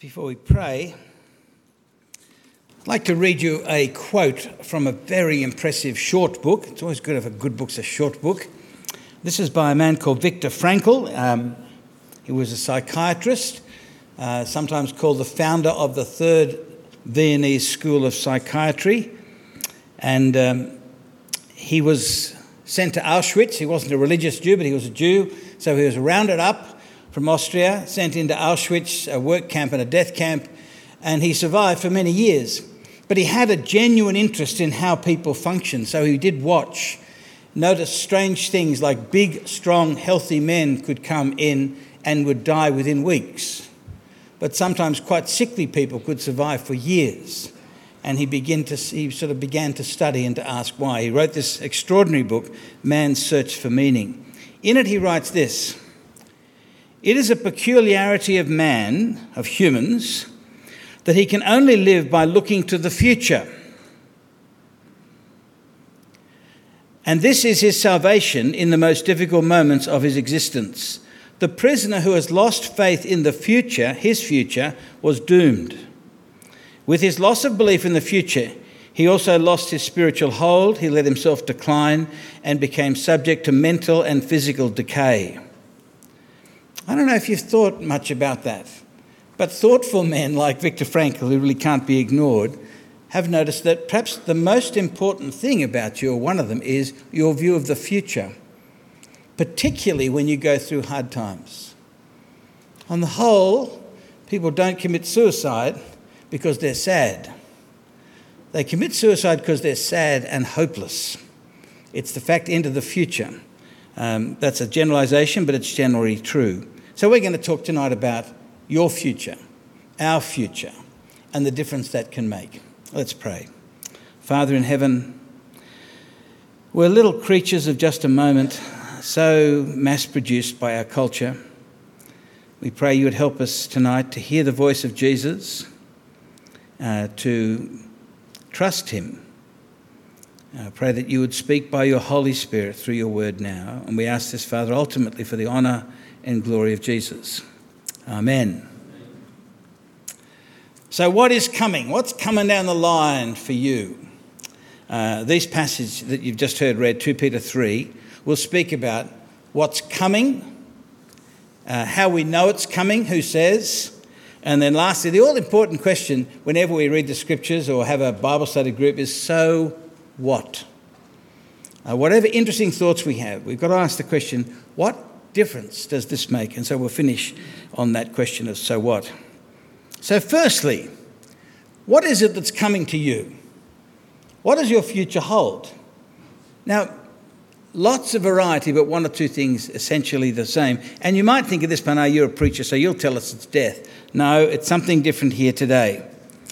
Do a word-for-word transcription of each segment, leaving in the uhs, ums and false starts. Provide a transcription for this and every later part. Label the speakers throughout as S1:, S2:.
S1: Before we pray, I'd like to read you a quote from a very impressive short book. It's always good if a good book's a short book. This is by a man called Viktor Frankl. Um, he was a psychiatrist, uh, sometimes called the founder of the Third Viennese School of Psychiatry. And um, he was sent to Auschwitz. He wasn't a religious Jew, but he was a Jew. So he was rounded up from Austria, sent into Auschwitz, a work camp and a death camp, and he survived for many years. But he had a genuine interest in how people function, so he did watch, noticed strange things like big, strong, healthy men could come in and would die within weeks. But sometimes quite sickly people could survive for years. And he began to he sort of began to study and to ask why. He wrote this extraordinary book, Man's Search for Meaning. In it he writes this: "It is a peculiarity of man, of humans, that he can only live by looking to the future. And this is his salvation in the most difficult moments of his existence. The prisoner who has lost faith in the future, his future, was doomed. With his loss of belief in the future, he also lost his spiritual hold, he let himself decline and became subject to mental and physical decay." I don't know if you've thought much about that, but thoughtful men like Viktor Frankl, who really can't be ignored, have noticed that perhaps the most important thing about you, or one of them, is your view of the future, particularly when you go through hard times. On the whole, people don't commit suicide because they're sad. They commit suicide because they're sad and hopeless. It's the fact end of the future. Um, that's a generalisation, but it's generally true. So we're going to talk tonight about your future, our future, and the difference that can make. Let's pray. Father in heaven, we're little creatures of just a moment, so mass-produced by our culture. We pray you would help us tonight to hear the voice of Jesus, uh, to trust him. I pray that you would speak by your Holy Spirit through your word now. And we ask this, Father, ultimately for the honour and glory of Jesus. Amen. So what is coming? What's coming down the line for you? Uh, these passages that you've just heard read, Second Peter three, will speak about what's coming, uh, how we know it's coming, who says, and then lastly, the all-important question whenever we read the scriptures or have a Bible study group is, so what? Uh, whatever interesting thoughts we have, we've got to ask the question, what difference does this make? And so we'll finish on that question of so what. So firstly, what is it that's coming to you? What does your future hold? Now, lots of variety, but one or two things essentially the same. And you might think at this point, oh, you're a preacher, so you'll tell us it's death. No, it's something different here today.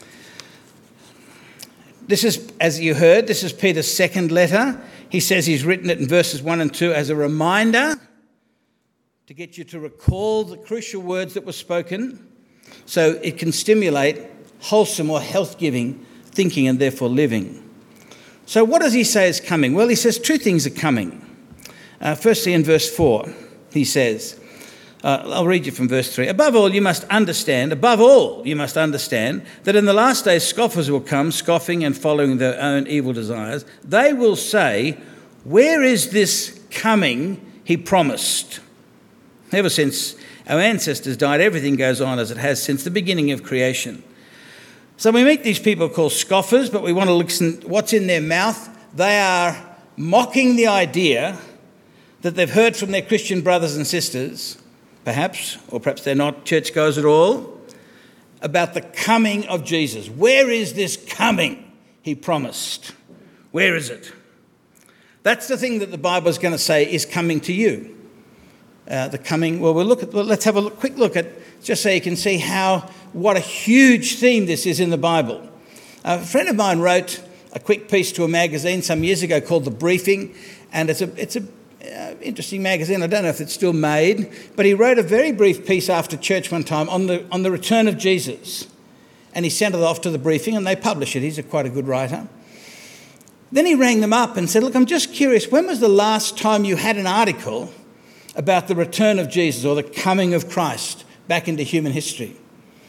S1: This is, as you heard, this is Peter's second letter. He says he's written it in verses one and two as a reminder to get you to recall the crucial words that were spoken so it can stimulate wholesome or health-giving thinking and therefore living. So what does he say is coming? Well, he says two things are coming. Uh, firstly, in verse four, he says, Uh, I'll read you from verse three. Above all, you must understand, above all, you must understand that in the last days scoffers will come, scoffing and following their own evil desires. They will say, where is this coming he promised? Ever since our ancestors died, everything goes on as it has since the beginning of creation. So we meet these people called scoffers, but we want to listen what's in their mouth. They are mocking the idea that they've heard from their Christian brothers and sisters, perhaps, or perhaps they're not churchgoers at all, about the coming of Jesus. Where is this coming he promised? Where is it? That's the thing that the Bible is going to say is coming to you. Uh, the coming, well, we'll look at, well, let's have a look, quick look at, just so you can see how, what a huge theme this is in the Bible. Uh, a friend of mine wrote a quick piece to a magazine some years ago called The Briefing, and it's a, it's a, Uh, interesting magazine. I don't know if it's still made, but he wrote a very brief piece after church one time on the on the return of Jesus, and he sent it off to The Briefing, and they published it. He's a, quite a good writer. Then he rang them up and said, "Look, I'm just curious. When was the last time you had an article about the return of Jesus or the coming of Christ back into human history?"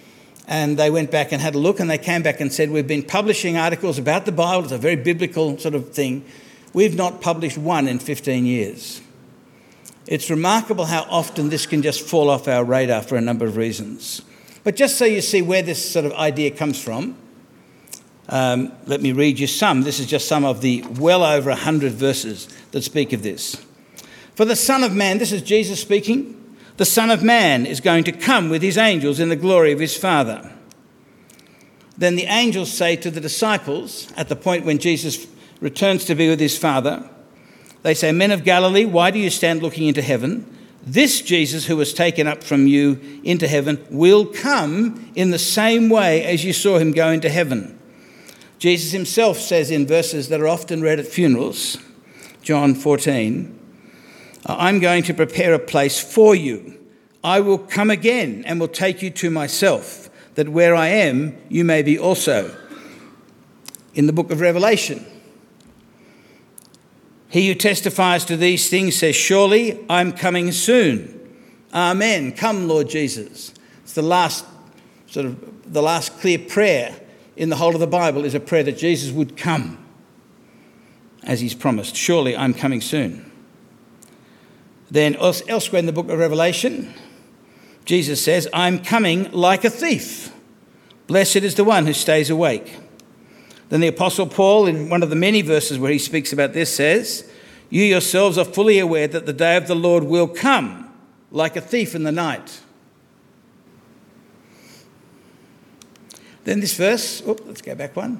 S1: And they went back and had a look, and they came back and said, we've been publishing articles about the Bible. It's a very biblical sort of thing. We've not published one in fifteen years. It's remarkable how often this can just fall off our radar for a number of reasons. But just so you see where this sort of idea comes from, um, let me read you some. This is just some of the well over one hundred verses that speak of this. For the Son of Man, this is Jesus speaking, the Son of Man is going to come with his angels in the glory of his Father. Then the angels say to the disciples, at the point when Jesus returns to be with his Father, they say, Men of Galilee, why do you stand looking into heaven? This Jesus who was taken up from you into heaven will come in the same way as you saw him go into heaven. Jesus himself says in verses that are often read at funerals, John fourteen, I'm going to prepare a place for you. I will come again and will take you to myself, that where I am, you may be also. In the book of Revelation, he who testifies to these things says, surely I'm coming soon. Amen. Come, Lord Jesus. It's the last sort of the last clear prayer in the whole of the Bible is a prayer that Jesus would come as he's promised. Surely I'm coming soon. Then elsewhere in the book of Revelation, Jesus says, I'm coming like a thief. Blessed is the one who stays awake. Then the Apostle Paul, in one of the many verses where he speaks about this, says, you yourselves are fully aware that the day of the Lord will come like a thief in the night. Then this verse, oh, let's go back one.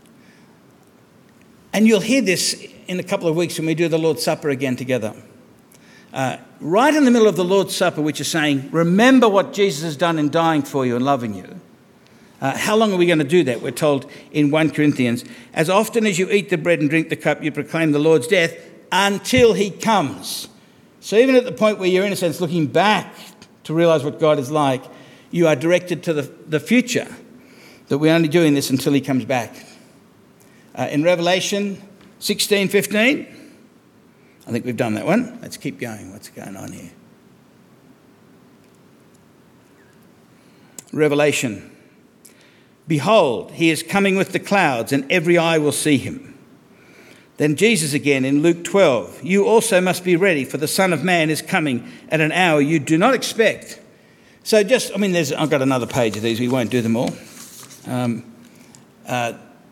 S1: And you'll hear this in a couple of weeks when we do the Lord's Supper again together. Uh, right in the middle of the Lord's Supper, which is saying, remember what Jesus has done in dying for you and loving you. Uh, how long are we going to do that? We're told in First Corinthians, as often as you eat the bread and drink the cup, you proclaim the Lord's death until he comes. So even at the point where you're, in a sense, looking back to realise what God is like, you are directed to the, the future, that we're only doing this until he comes back. Uh, in Revelation sixteen fifteen, I think we've done that one. Let's keep going. What's going on here? Revelation. Behold, he is coming with the clouds, and every eye will see him. Then Jesus again in Luke twelve. You also must be ready, for the Son of Man is coming at an hour you do not expect. So just, I mean, there's, I've got another page of these. We won't do them all. Um, uh,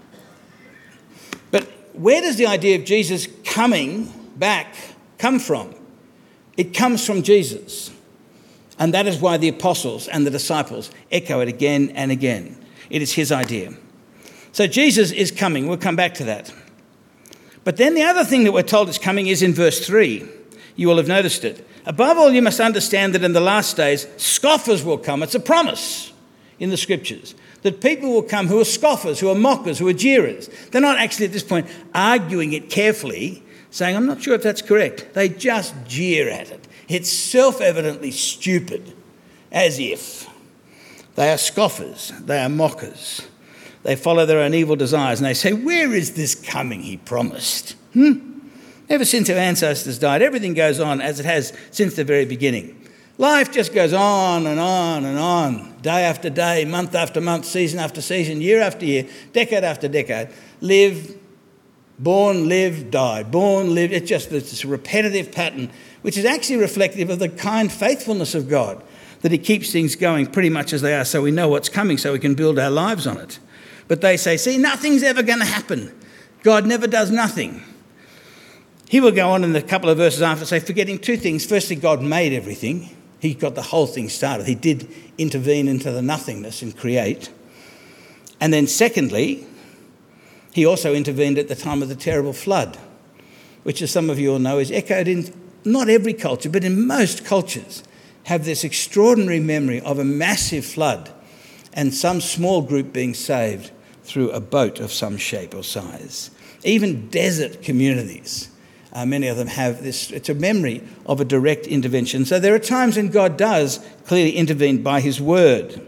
S1: but where does the idea of Jesus coming back come from? It comes from Jesus. And that is why the apostles and the disciples echo it again and again. It is his idea. So Jesus is coming. We'll come back to that. But then the other thing that we're told is coming is in verse three. You will have noticed it. Above all, you must understand that in the last days, scoffers will come. It's a promise in the scriptures that people will come who are scoffers, who are mockers, who are jeerers. They're not actually at this point arguing it carefully, saying, I'm not sure if that's correct. They just jeer at it. It's self-evidently stupid, as if. They are scoffers. They are mockers. They follow their own evil desires, and they say, where is this coming he promised? Hmm? Ever since our ancestors died, everything goes on as it has since the very beginning. Life just goes on and on and on, day after day, month after month, season after season, year after year, decade after decade. Live, born, live, die, born, live. It's just this repetitive pattern, which is actually reflective of the kind faithfulness of God, that he keeps things going pretty much as they are so we know what's coming, so we can build our lives on it. But they say, see, nothing's ever going to happen. God never does nothing. He will go on in a couple of verses after, say, forgetting two things. Firstly, God made everything. He got the whole thing started. He did intervene into the nothingness and create. And then secondly, he also intervened at the time of the terrible flood, which, as some of you all know, is echoed in not every culture, but in most cultures, have this extraordinary memory of a massive flood and some small group being saved through a boat of some shape or size. Even desert communities, uh, many of them have this, it's a memory of a direct intervention. So there are times when God does clearly intervene by his word.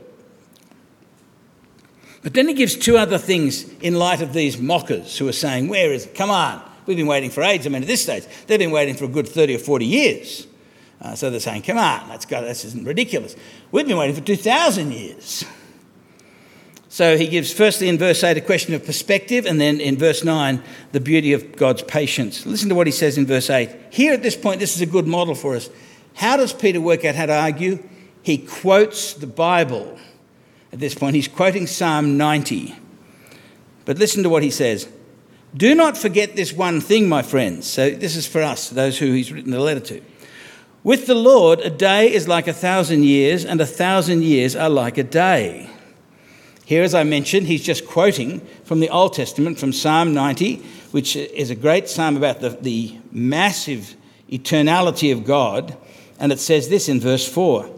S1: But then he gives two other things in light of these mockers who are saying, where is it? Come on, we've been waiting for ages. I mean, at this stage, they've been waiting for a good thirty or forty years. Uh, so they're saying, come on, let's go, this isn't ridiculous. We've been waiting for two thousand years. So he gives firstly in verse eight a question of perspective, and then in verse nine the beauty of God's patience. Listen to what he says in verse eight. Here at this point, this is a good model for us. How does Peter work out how to argue? He quotes the Bible. At this point, he's quoting Psalm ninety. But listen to what he says. Do not forget this one thing, my friends. So this is for us, those who he's written the letter to. With the Lord, a day is like a thousand years, and a thousand years are like a day. Here, as I mentioned, he's just quoting from the Old Testament, from Psalm ninety, which is a great psalm about the, the massive eternality of God. And it says this in verse four.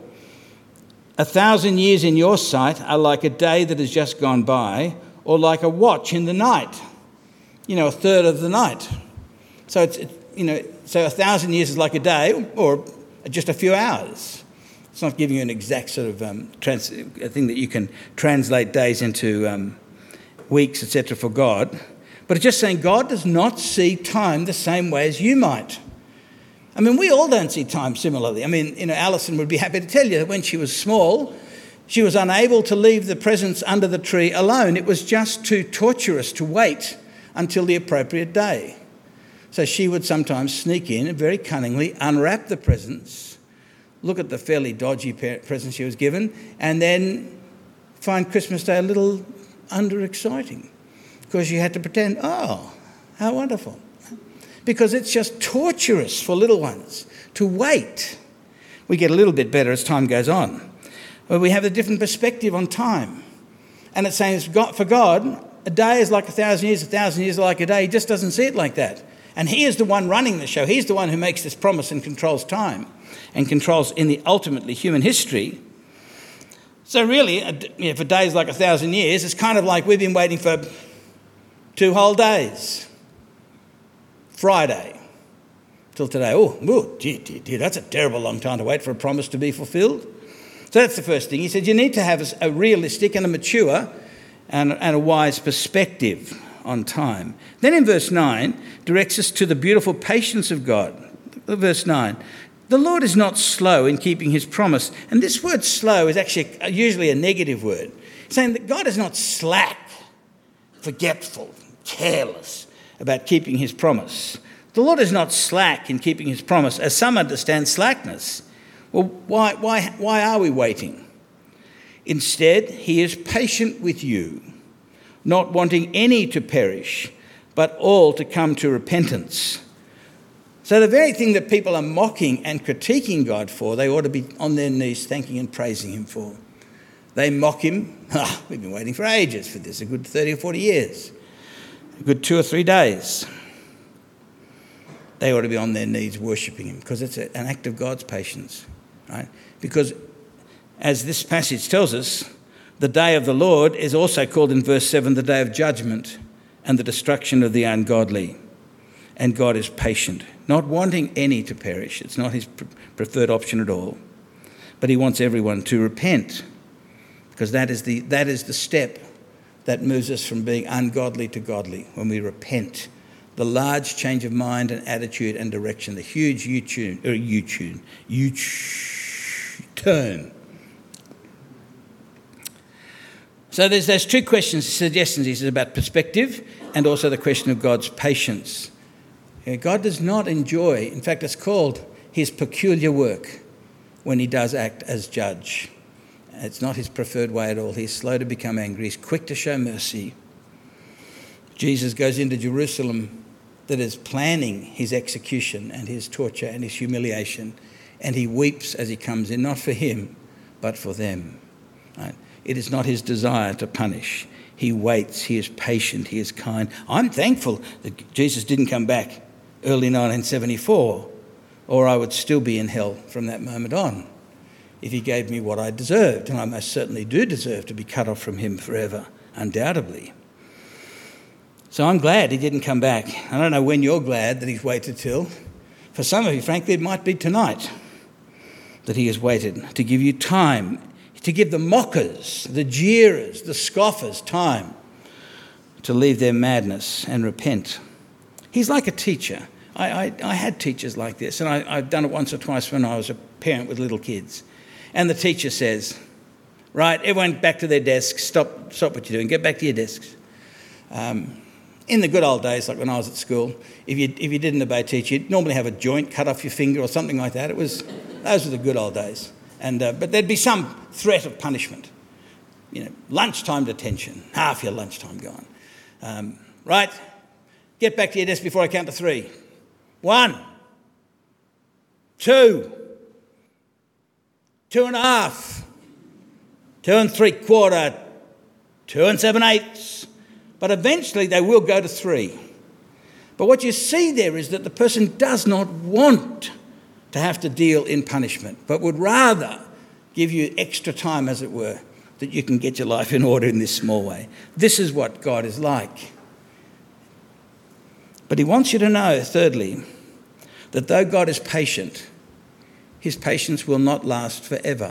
S1: A thousand years in your sight are like a day that has just gone by, or like a watch in the night. You know, a third of the night. So, it's, it, you know, so a thousand years is like a day, or just a few hours. It's not giving you an exact sort of um, trans- a thing that you can translate days into um, weeks, et cetera for God. But it's just saying God does not see time the same way as you might. I mean, we all don't see time similarly. I mean, you know, Alison would be happy to tell you that when she was small, she was unable to leave the presents under the tree alone. It was just too torturous to wait until the appropriate day. So she would sometimes sneak in and very cunningly unwrap the presents, look at the fairly dodgy present she was given, and then find Christmas Day a little under-exciting because you had to pretend, oh, how wonderful. Because it's just torturous for little ones to wait. We get a little bit better as time goes on. But we have a different perspective on time. And it's saying for God, a day is like a thousand years, a thousand years are like a day. He just doesn't see it like that. And he is the one running the show. He's the one who makes this promise and controls time and controls in the ultimately human history. So really, if a day is like a thousand years, it's kind of like we've been waiting for two whole days. Friday till today. Oh, oh dear, dear, dear, that's a terrible long time to wait for a promise to be fulfilled. So that's the first thing. He said you need to have a realistic and a mature and, and a wise perspective on time. Then in verse nine, directs us to the beautiful patience of God. Verse nine, the Lord is not slow in keeping his promise. And this word slow is actually usually a negative word, saying that God is not slack, forgetful, careless about keeping his promise. The Lord is not slack in keeping his promise, as some understand slackness. Well, why, why, why are we waiting? Instead, he is patient with you, not wanting any to perish, but all to come to repentance. So the very thing that people are mocking and critiquing God for, they ought to be on their knees thanking and praising him for. They mock him. Ah, we've been waiting for ages for this, a good thirty or forty years. A good two or three days. They ought to be on their knees worshipping him because it's an act of God's patience, right? Because as this passage tells us, the day of the Lord is also called in verse seven the day of judgment and the destruction of the ungodly. And God is patient, not wanting any to perish. It's not his preferred option at all. But he wants everyone to repent because that is the, that is the step that moves us from being ungodly to godly, when we repent. The large change of mind and attitude and direction, the huge U-turn, or U-turn, U-turn. So there's those two questions, suggestions. He says about perspective and also the question of God's patience. God does not enjoy, in fact, it's called his peculiar work when he does act as judge. It's not his preferred way at all. He's slow to become angry. He's quick to show mercy. Jesus goes into Jerusalem that is planning his execution and his torture and his humiliation, and he weeps as he comes in, not for him, but for them. Right? It is not his desire to punish. He waits. He is patient. He is kind. I'm thankful that Jesus didn't come back early nineteen seventy-four, or I would still be in hell from that moment on if he gave me what I deserved. And I most certainly do deserve to be cut off from him forever, undoubtedly. So I'm glad he didn't come back. I don't know when you're glad that he's waited till. For some of you, frankly, it might be tonight that he has waited to give you time, to give the mockers, the jeerers, the scoffers time to leave their madness and repent. He's like a teacher. I, I, I had teachers like this, and I, I've done it once or twice when I was a parent with little kids. And the teacher says, Right, everyone back to their desks. Stop stop what you're doing. Get back to your desks. Um, in the good old days, like when I was at school, if you if you didn't obey teacher, you'd normally have a joint cut off your finger or something like that. It was Those were the good old days. And uh, But there'd be some threat of punishment. You know, lunchtime detention. Half your lunchtime gone. Um, right, get back to your desk before I count to three. One. Two. Two and a half. Two and three quarter, two and seven eighths. But eventually they will go to three. But what you see there is that the person does not want to have to deal in punishment, but would rather give you extra time, as it were, that you can get your life in order in this small way. This is what God is like. But he wants you to know, thirdly, that though God is patient, his patience will not last forever.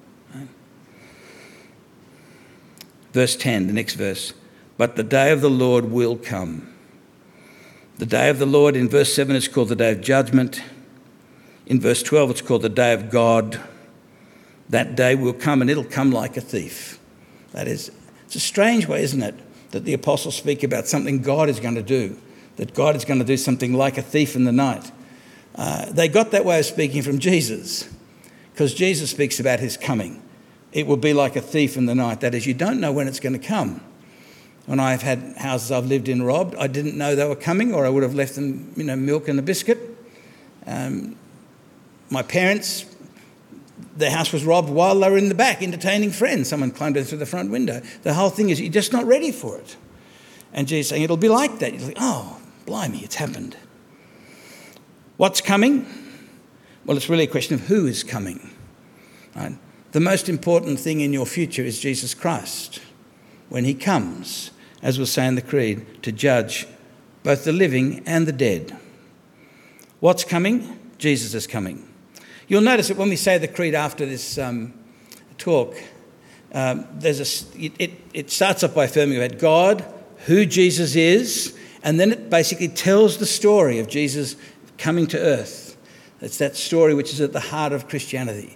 S1: Verse ten, the next verse. But the day of the Lord will come. The day of the Lord in verse seven is called the day of judgment. In verse twelve it's called the day of God. That day will come and it'll come like a thief. That is, it's a strange way, isn't it, that the apostles speak about something God is going to do, that God is going to do something like a thief in the night. Uh, they got that way of speaking from Jesus, because Jesus speaks about his coming. It will be like a thief in the night. That is, you don't know when it's going to come. When I've had houses I've lived in robbed, I didn't know they were coming, or I would have left them, you know, milk and a biscuit. Um, my parents, their house was robbed while they were in the back entertaining friends. Someone climbed in through the front window. The whole thing is you're just not ready for it. And Jesus saying it'll be like that. You're like, oh, blimey, it's happened. What's coming? Well, it's really a question of who is coming. Right? The most important thing in your future is Jesus Christ. When he comes, as we'll say in the Creed, to judge both the living and the dead. What's coming? Jesus is coming. You'll notice that when we say the Creed after this um, talk, um, there's a, it, it, it starts off by affirming about God, who Jesus is, and then it basically tells the story of Jesus coming to earth. It's that story which is at the heart of Christianity.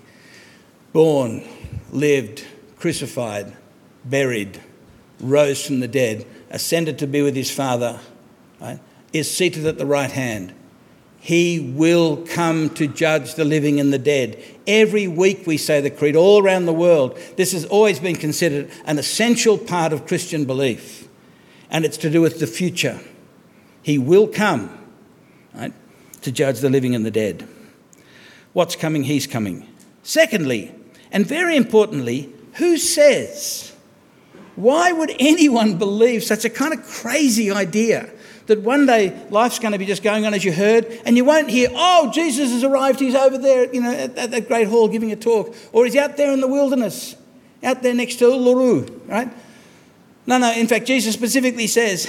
S1: Born, lived, crucified, buried, rose from the dead, ascended to be with his Father, right, is seated at the right hand. He will come to judge the living and the dead. Every week we say the Creed all around the world. This has always been considered an essential part of Christian belief, and it's to do with the future. He will come, right, to judge the living and the dead. What's coming? He's coming. Secondly, and very importantly, who says? Why would anyone believe such a kind of crazy idea that one day life's going to be just going on as you heard, and you won't hear, oh, Jesus has arrived, he's over there, you know, at, at that great hall giving a talk, or he's out there in the wilderness, out there next to Uluru, right? No, no, in fact, Jesus specifically says,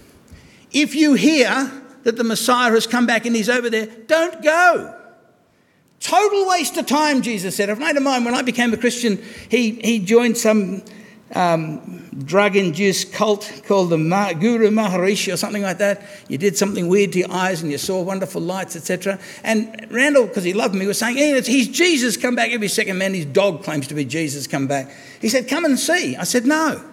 S1: if you hear that the Messiah has come back and he's over there, don't go. Total waste of time, Jesus said. A mate of mine, when I became a Christian, he, he joined some um, drug-induced cult called the Ma- Guru Maharishi or something like that. You did something weird to your eyes and you saw wonderful lights, et cetera. And Randall, because he loved me, was saying, hey, it's, he's Jesus come back every second. Man, his dog claims to be Jesus come back. He said, come and see. I said, no.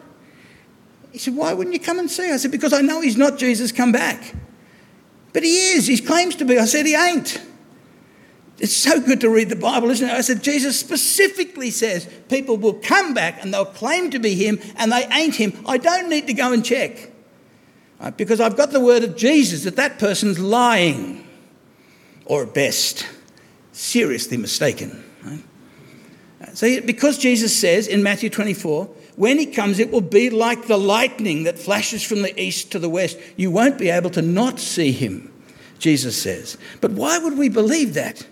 S1: He said, why wouldn't you come and see? I said, because I know he's not Jesus come back. But he is. He claims to be. I said, he ain't. It's so good to read the Bible, isn't it? I said, Jesus specifically says people will come back and they'll claim to be him and they ain't him. I don't need to go and check, right? Because I've got the word of Jesus that that person's lying, or at best, seriously mistaken. Right? So because Jesus says in Matthew twenty-four, when he comes, it will be like the lightning that flashes from the east to the west. You won't be able to not see him, Jesus says. But why would we believe that?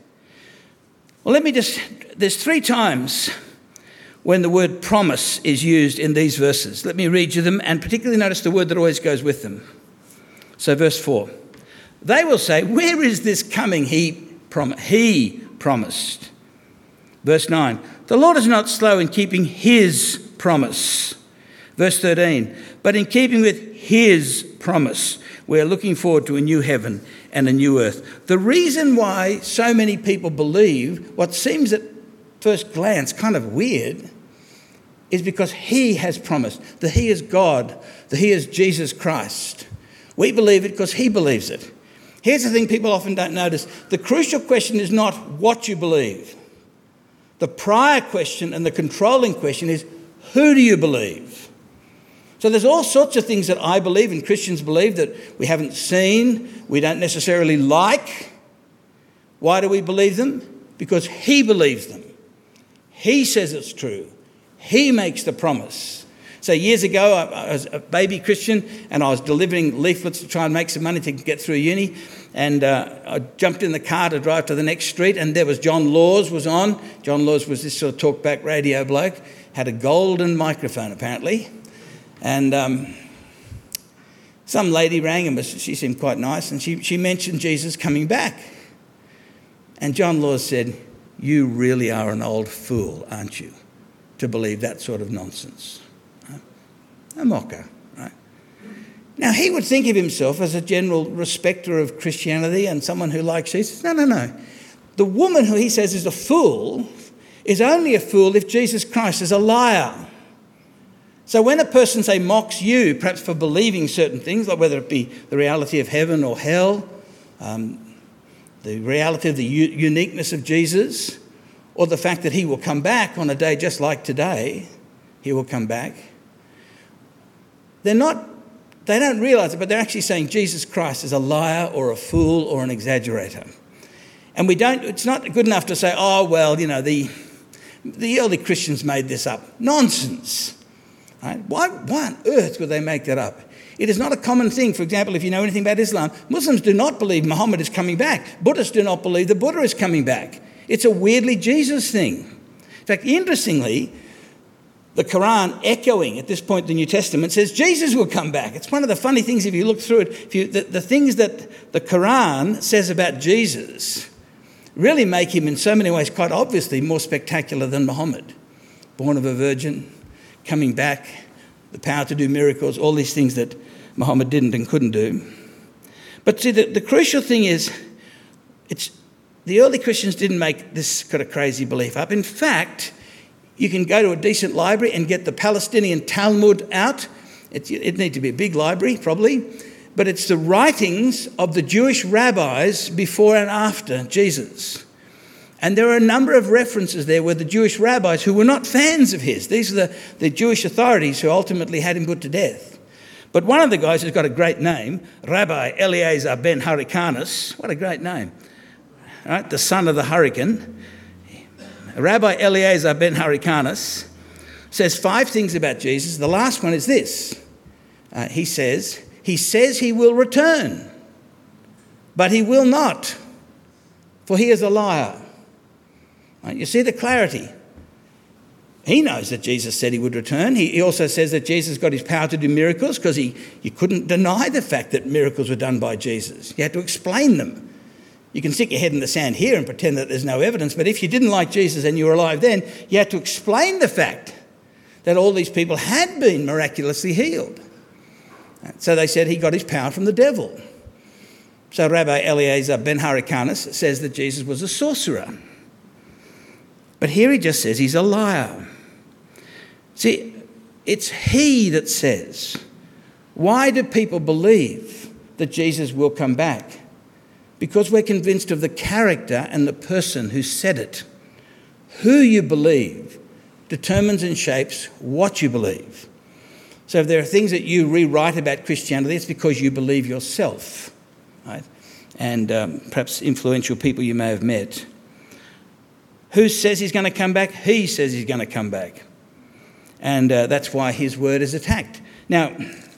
S1: Well, let me just, there's three times when the word promise is used in these verses. Let me read you them, and particularly notice the word that always goes with them. So verse four, they will say, where is this coming he, prom- he promised? Verse nine, the Lord is not slow in keeping his promise. Verse thirteen, but in keeping with his promise, we're looking forward to a new heaven and a new earth. The reason why so many people believe what seems at first glance kind of weird is because he has promised that he is God, that he is Jesus Christ. We believe it because he believes it. Here's the thing people often don't notice. The crucial question is not what you believe. The prior question and the controlling question is, who do you believe? So there's all sorts of things that I believe and Christians believe that we haven't seen, we don't necessarily like. Why do we believe them? Because he believes them. He says it's true. He makes the promise. So years ago, I was a baby Christian and I was delivering leaflets to try and make some money to get through uni. And uh, I jumped in the car to drive to the next street and there was John Laws was on. John Laws was this sort of talkback radio bloke, had a golden microphone apparently. And um, some lady rang him, she seemed quite nice, and she, she mentioned Jesus coming back. And John Laws said, "You really are an old fool, aren't you, to believe that sort of nonsense." Right? A mocker, right? Now, he would think of himself as a general respecter of Christianity and someone who likes Jesus. No, no, no. The woman who he says is a fool is only a fool if Jesus Christ is a liar. So when a person, say, mocks you, perhaps for believing certain things, like whether it be the reality of heaven or hell, um, the reality of the u- uniqueness of Jesus, or the fact that he will come back on a day just like today, he will come back. They're not, they don't realise it, but they're actually saying Jesus Christ is a liar or a fool or an exaggerator. And we don't, it's not good enough to say, oh, well, you know, the, the early Christians made this up. Nonsense. Right? Why, why on earth would they make that up? It is not a common thing. For example, if you know anything about Islam, Muslims do not believe Muhammad is coming back. Buddhists do not believe the Buddha is coming back. It's a weirdly Jesus thing. In fact, interestingly, the Quran, echoing at this point the New Testament, says Jesus will come back. It's one of the funny things if you look through it. If you, the, the things that the Quran says about Jesus really make him in so many ways quite obviously more spectacular than Muhammad. Born of a virgin, coming back, the power to do miracles, all these things that Muhammad didn't and couldn't do. But see, the, the crucial thing is, it's the early Christians didn't make this kind of crazy belief up. In fact, you can go to a decent library and get the Palestinian Talmud out. It, it needs to be a big library, probably. But it's the writings of the Jewish rabbis before and after Jesus. And there are a number of references there where the Jewish rabbis who were not fans of his, these are the, the Jewish authorities who ultimately had him put to death. But one of the guys who's got a great name, Rabbi Eliezer ben Hyrcanus, what a great name, right? The son of the hurricane. Rabbi Eliezer ben Hyrcanus says five things about Jesus. The last one is this. Uh, he says, he says he will return, but he will not, for he is a liar. Right? You see the clarity. He knows that Jesus said he would return. He, he also says that Jesus got his power to do miracles because he, you couldn't deny the fact that miracles were done by Jesus. You had to explain them. You can stick your head in the sand here and pretend that there's no evidence, but if you didn't like Jesus and you were alive then, you had to explain the fact that all these people had been miraculously healed. So they said he got his power from the devil. So Rabbi Eliezer ben Hyrcanus says that Jesus was a sorcerer. But here he just says he's a liar. See, it's he that says, why do people believe that Jesus will come back? Because we're convinced of the character and the person who said it. Who you believe determines and shapes what you believe. So if there are things that you rewrite about Christianity, it's because you believe yourself, right? And um, perhaps influential people you may have met. Who says he's going to come back? He says he's going to come back. And uh, that's why his word is attacked. Now,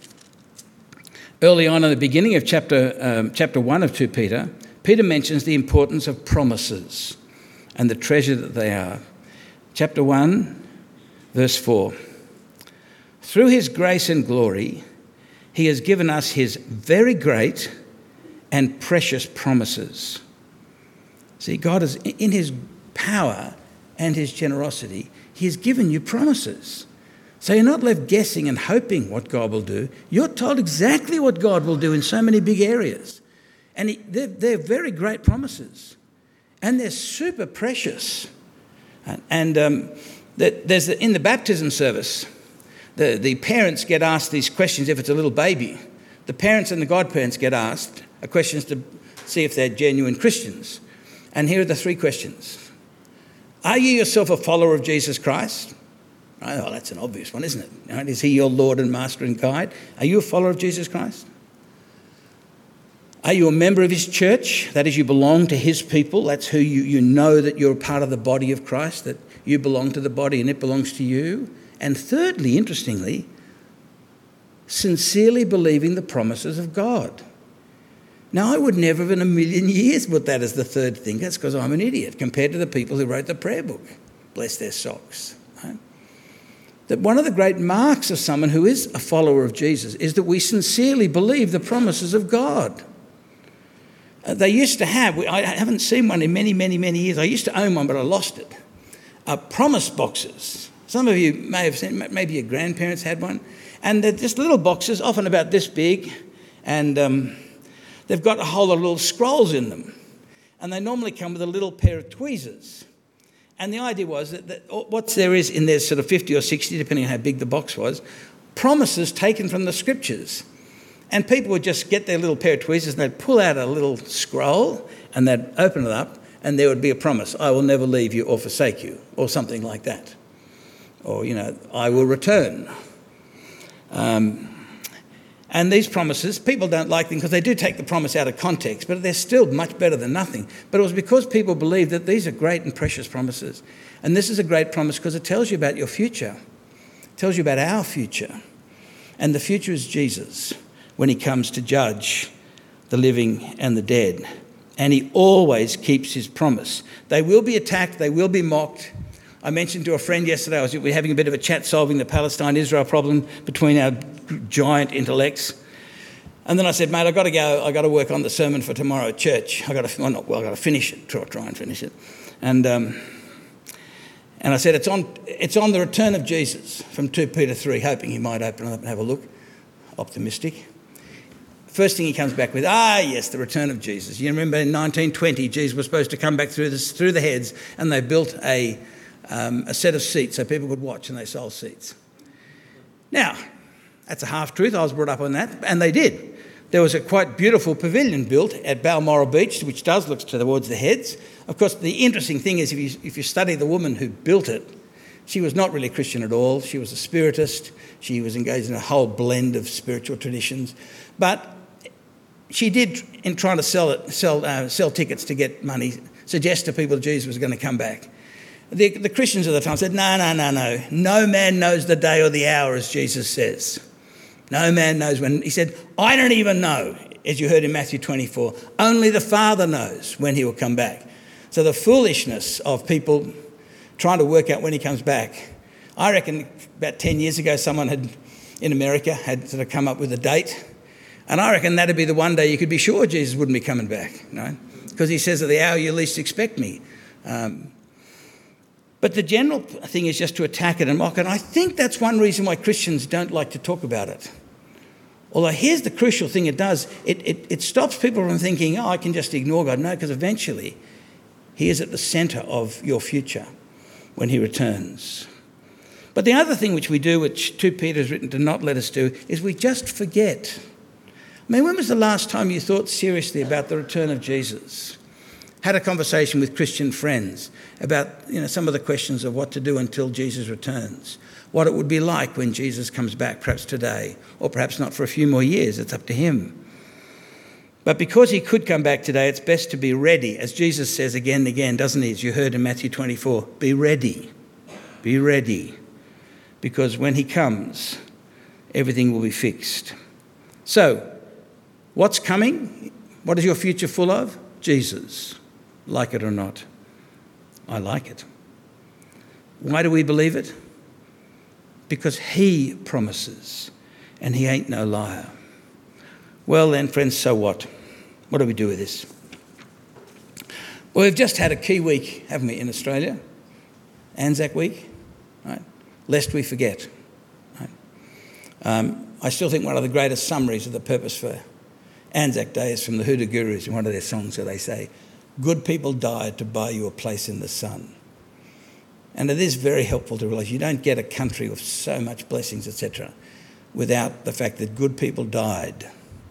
S1: early on in the beginning of chapter, um, chapter one of Second Peter, Peter mentions the importance of promises and the treasure that they are. Chapter one, verse four. Through his grace and glory, he has given us his very great and precious promises. See, God is in his power and his generosity, he has given you promises. So you're not left guessing and hoping what God will do. You're told exactly what God will do in so many big areas. And he, they're, they're very great promises. And they're super precious. And, and um, that there's the, in the baptism service, the, the parents get asked these questions if it's a little baby. The parents and the godparents get asked questions to see if they're genuine Christians. And here are the three questions. Are you yourself a follower of Jesus Christ? Oh, well, that's an obvious one, isn't it? Right? Is he your Lord and Master and Guide? Are you a follower of Jesus Christ? Are you a member of his church? That is, you belong to his people. That's who you, you know that you're a part of the body of Christ, that you belong to the body and it belongs to you. And thirdly, interestingly, sincerely believing the promises of God. Now, I would never in a million years put that as the third thing. That's because I'm an idiot compared to the people who wrote the prayer book. Bless their socks. Right? That one of the great marks of someone who is a follower of Jesus is that we sincerely believe the promises of God. Uh, they used to have, I haven't seen one in many, many, many years. I used to own one, but I lost it. Uh, promise boxes. Some of you may have seen, maybe your grandparents had one. And they're just little boxes, often about this big. And um, they've got a whole lot of little scrolls in them. And they normally come with a little pair of tweezers. And the idea was that, that what there is in there, sort of fifty or sixty, depending on how big the box was, promises taken from the scriptures. And people would just get their little pair of tweezers and they'd pull out a little scroll and they'd open it up and there would be a promise. I will never leave you or forsake you, or something like that. Or, you know, I will return. Um, and these promises, people don't like them because they do take the promise out of context, but they're still much better than nothing. But it was because people believed that these are great and precious promises. And this is a great promise because it tells you about your future. It tells you about our future. And the future is Jesus when he comes to judge the living and the dead. And he always keeps his promise. They will be attacked. They will be mocked. I mentioned to a friend yesterday, I was, we were having a bit of a chat solving the Palestine-Israel problem between our giant intellects. And then I said, mate, I've got to go, I've got to work on the sermon for tomorrow at church. I've got to, well, not, well, I've got to finish it, try, try and finish it. And um, and I said, it's on it's on the return of Jesus from Second Peter three, hoping he might open it up and have a look. Optimistic. First thing he comes back with, ah, yes, the return of Jesus. You remember in nineteen twenty, Jesus was supposed to come back through, this, through the heads, and they built a... Um, a set of seats so people could watch, and they sold seats. Now, that's a half-truth. I was brought up on that, and they did. There was a quite beautiful pavilion built at Balmoral Beach, which does look towards the heads. Of course, the interesting thing is if you, if you study the woman who built it, she was not really Christian at all. She was a spiritist. She was engaged in a whole blend of spiritual traditions. But she did, in trying to sell it, sell, uh, sell tickets to get money, suggest to people that Jesus was going to come back. The, the Christians of the time said, no, no, no, no. No man knows the day or the hour, as Jesus says. No man knows when. He said, I don't even know, as you heard in Matthew twenty-four. Only the Father knows when he will come back. So the foolishness of people trying to work out when he comes back. I reckon about ten years ago, someone had in America had sort of come up with a date. And I reckon that'd be the one day you could be sure Jesus wouldn't be coming back. You know? Because he says at the hour you least expect me. Um, But the general thing is just to attack it and mock it. And I think that's one reason why Christians don't like to talk about it. Although here's the crucial thing it does. It, it, it stops people from thinking, oh, I can just ignore God. No, because eventually he is at the centre of your future when he returns. But the other thing which we do, which Second Peter has written to not let us do, is we just forget. I mean, when was the last time you thought seriously about the return of Jesus? Had a conversation with Christian friends about, you know, some of the questions of what to do until Jesus returns, what it would be like when Jesus comes back, perhaps today, or perhaps not for a few more years. It's up to him. But because he could come back today, it's best to be ready, as Jesus says again and again, doesn't he? As you heard in Matthew twenty-four, be ready, be ready, because when he comes, everything will be fixed. So, what's coming? What is your future full of? Jesus. Like it or not, I like it. Why do we believe it? Because he promises, and he ain't no liar. Well then, friends, so what? What do we do with this? Well, we've just had a key week, haven't we, in Australia? Anzac Week, right? Lest we forget. Right? Um, I still think one of the greatest summaries of the purpose for Anzac Day is from the Hoodoo Gurus in one of their songs where they say, good people died to buy you a place in the sun. And it is very helpful to realise you don't get a country with so much blessings, et cetera, without the fact that good people died.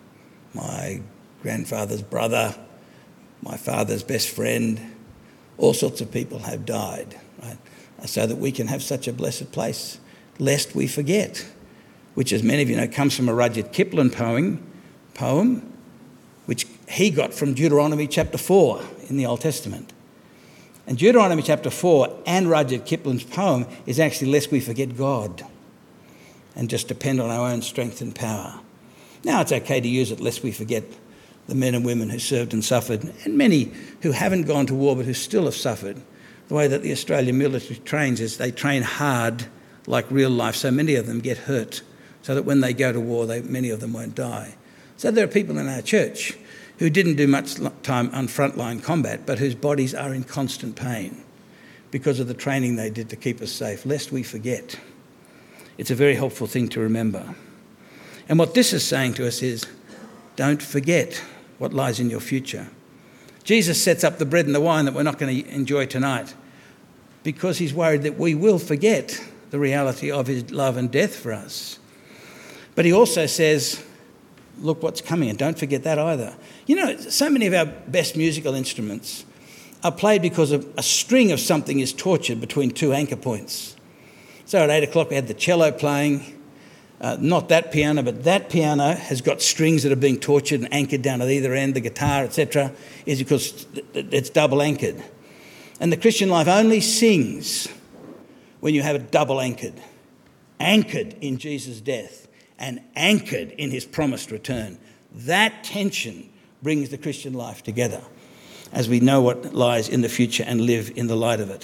S1: My grandfather's brother, my father's best friend, all sorts of people have died, right? So that we can have such a blessed place, lest we forget, which, as many of you know, comes from a Rudyard Kipling poem, poem, which he got from Deuteronomy chapter four in the Old Testament. And Deuteronomy chapter four and Rudyard Kipling's poem is actually lest we forget God and just depend on our own strength and power. Now it's okay to use it lest we forget the men and women who served and suffered, and many who haven't gone to war but who still have suffered. The way that the Australian military trains is they train hard like real life, so many of them get hurt, so that when they go to war, they, many of them won't die. So there are people in our church who didn't do much time on frontline combat, but whose bodies are in constant pain because of the training they did to keep us safe, lest we forget. It's a very helpful thing to remember. And what this is saying to us is, don't forget what lies in your future. Jesus sets up the bread and the wine that we're not going to enjoy tonight because he's worried that we will forget the reality of his love and death for us. But he also says, look what's coming, and don't forget that either. You know, so many of our best musical instruments are played because of a string of something is tortured between two anchor points. So at eight o'clock we had the cello playing, uh, not that piano, but that piano has got strings that are being tortured and anchored down at either end. The guitar, et cetera, is because it's double anchored. And the Christian life only sings when you have it double anchored, anchored in Jesus' death and anchored in his promised return. That tension brings the Christian life together as we know what lies in the future and live in the light of it.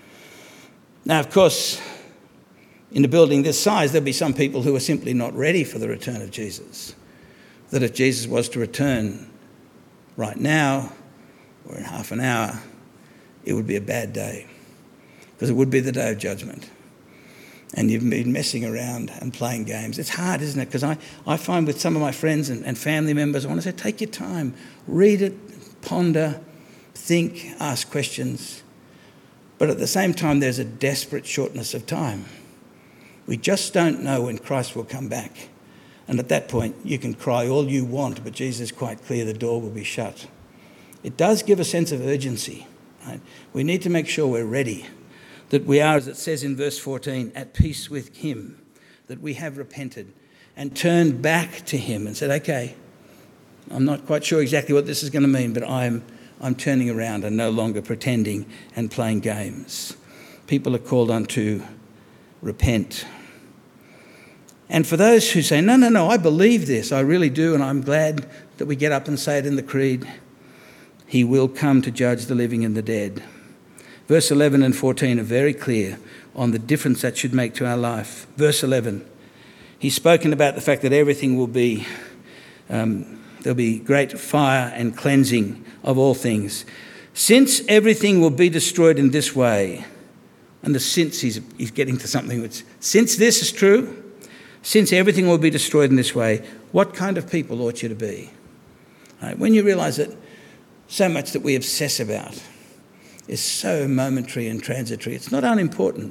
S1: Now, of course, in a building this size, there'll be some people who are simply not ready for the return of Jesus. That if Jesus was to return right now or in half an hour, it would be a bad day because it would be the day of judgment. And you've been messing around and playing games. It's hard, isn't it? Because I, I find with some of my friends and, and family members, I want to say, take your time, read it, ponder, think, ask questions. But at the same time, there's a desperate shortness of time. We just don't know when Christ will come back. And at that point, you can cry all you want, but Jesus is quite clear the door will be shut. It does give a sense of urgency, right? We need to make sure we're ready. That we are, as it says in verse fourteen, at peace with him, that we have repented and turned back to him and said, okay, I'm not quite sure exactly what this is going to mean, but I'm, I'm turning around and no longer pretending and playing games. People are called on to repent. And for those who say, no, no, no, I believe this, I really do, and I'm glad that we get up and say it in the creed, he will come to judge the living and the dead. Verse eleven and fourteen are very clear on the difference that should make to our life. Verse eleven, he's spoken about the fact that everything will be, um, there'll be great fire and cleansing of all things. Since everything will be destroyed in this way, and the since he's, he's getting to something which, since this is true, since everything will be destroyed in this way, what kind of people ought you to be? Right? When you realise that so much that we obsess about is so momentary and transitory, it's not unimportant.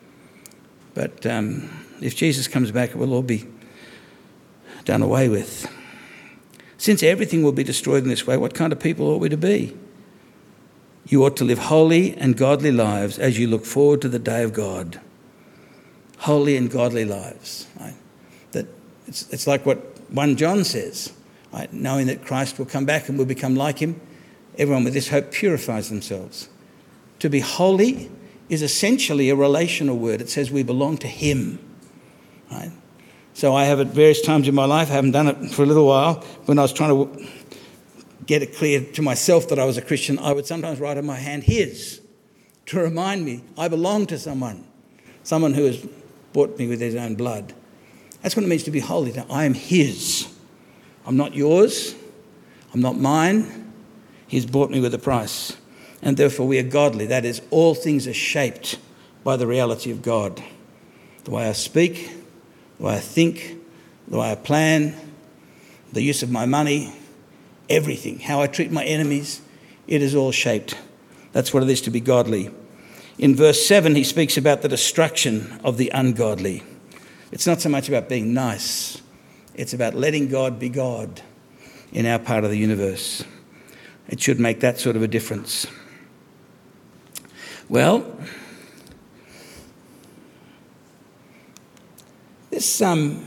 S1: But um, if Jesus comes back, it will all be done away with. Since everything will be destroyed in this way, what kind of people ought we to be? You ought to live holy and godly lives as you look forward to the day of God. Holy and godly lives. Right? That it's, it's like what First John says, right? Knowing that Christ will come back and will become like him. Everyone with this hope purifies themselves. To be holy is essentially a relational word. It says we belong to him. Right? So I have at various times in my life, I haven't done it for a little while, when I was trying to get it clear to myself that I was a Christian, I would sometimes write on my hand his to remind me I belong to someone, someone who has bought me with his own blood. That's what it means to be holy. Now, I am his. I'm not yours. I'm not mine. He's bought me with a price. And therefore we are godly. That is, all things are shaped by the reality of God. The way I speak, the way I think, the way I plan, the use of my money, everything, how I treat my enemies, it is all shaped. That's what it is to be godly. In verse seven, he speaks about the destruction of the ungodly. It's not so much about being nice. It's about letting God be God in our part of the universe. It should make that sort of a difference. Well, this um,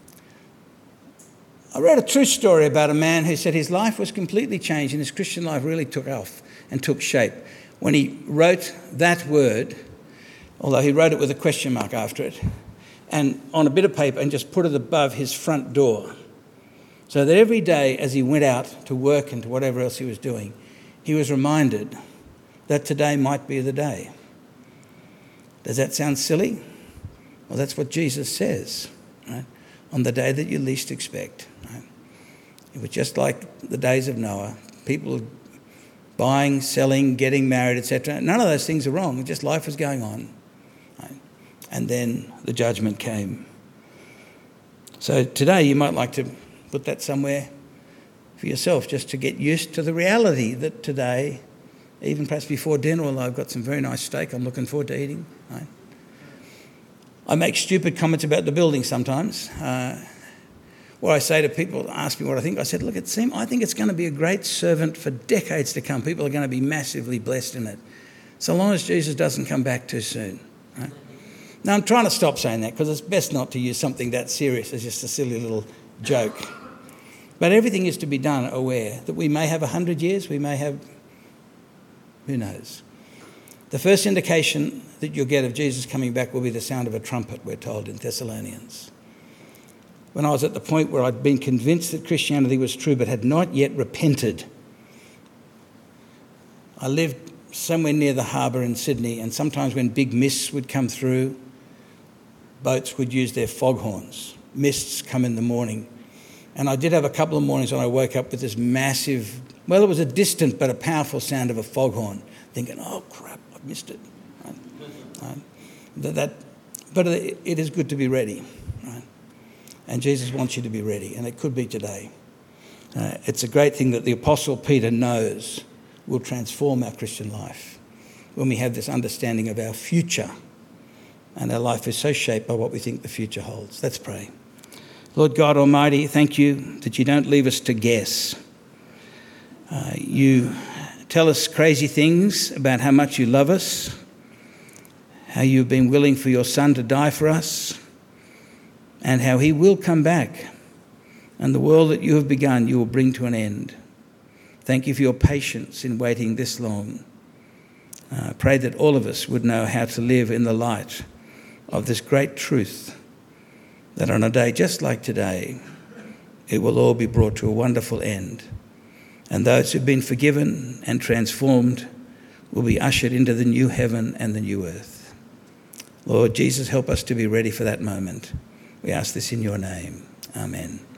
S1: I read a true story about a man who said his life was completely changed and his Christian life really took off and took shape when he wrote that word, although he wrote it with a question mark after it, and on a bit of paper and just put it above his front door. So that every day as he went out to work and to whatever else he was doing, he was reminded that today might be the day. Does that sound silly? Well, that's what Jesus says, right? On the day that you least expect. Right? It was just like the days of Noah. People buying, selling, getting married, et cetera. None of those things are wrong. Just life was going on. Right? And then the judgment came. So today you might like to put that somewhere for yourself, just to get used to the reality that today, even perhaps before dinner, although I've got some very nice steak I'm looking forward to eating. Right? I make stupid comments about the building sometimes. Uh, what I say to people, ask me what I think. I said, look, it seems, I think it's going to be a great servant for decades to come. People are going to be massively blessed in it, so long as Jesus doesn't come back too soon. Right? Now, I'm trying to stop saying that because it's best not to use something that serious as just a silly little joke. But everything is to be done aware that we may have a hundred years, we may have, who knows. The first indication that you'll get of Jesus coming back will be the sound of a trumpet, we're told in Thessalonians. When I was at the point where I'd been convinced that Christianity was true but had not yet repented, I lived somewhere near the harbour in Sydney, and sometimes when big mists would come through, boats would use their foghorns. Mists come in the morning. And I did have a couple of mornings when I woke up with this massive, well, it was a distant but a powerful sound of a foghorn, thinking, oh, crap, I've missed it. Right? Right? That, that, but it, it is good to be ready. Right? And Jesus wants you to be ready, and it could be today. Uh, it's a great thing that the Apostle Peter knows will transform our Christian life when we have this understanding of our future, and our life is so shaped by what we think the future holds. Let's pray. Lord God Almighty, thank you that you don't leave us to guess. Uh, you tell us crazy things about how much you love us, how you've been willing for your Son to die for us, and how he will come back, and the world that you have begun you will bring to an end. Thank you for your patience in waiting this long. I uh, pray that all of us would know how to live in the light of this great truth, that on a day just like today, it will all be brought to a wonderful end. And those who've been forgiven and transformed will be ushered into the new heaven and the new earth. Lord Jesus, help us to be ready for that moment. We ask this in your name. Amen.